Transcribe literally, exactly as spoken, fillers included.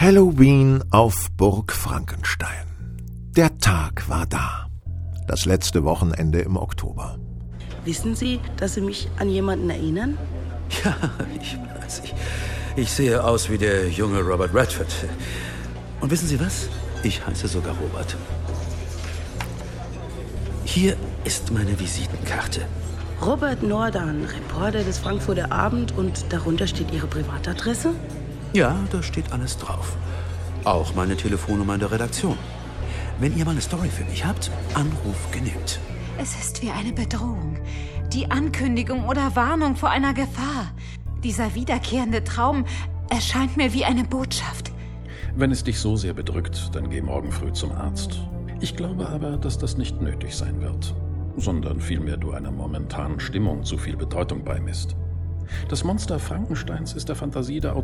Halloween auf Burg Frankenstein. Der Tag war da. Das letzte Wochenende im Oktober. Wissen Sie, dass Sie mich an jemanden erinnern? Ja, ich weiß. Ich, ich sehe aus wie der junge Robert Redford. Und wissen Sie was? Ich heiße sogar Robert. Hier ist meine Visitenkarte. Robert Nordan, Reporter des Frankfurter Abend, und darunter steht Ihre Privatadresse? Ja, da steht alles drauf. Auch meine Telefonnummer in der Redaktion. Wenn ihr mal eine Story für mich habt, Anruf genügt. Es ist wie eine Bedrohung. Die Ankündigung oder Warnung vor einer Gefahr. Dieser wiederkehrende Traum erscheint mir wie eine Botschaft. Wenn es dich so sehr bedrückt, dann geh morgen früh zum Arzt. Ich glaube aber, dass das nicht nötig sein wird, sondern vielmehr du einer momentanen Stimmung zu viel Bedeutung beimisst. Das Monster Frankensteins ist der Fantasie der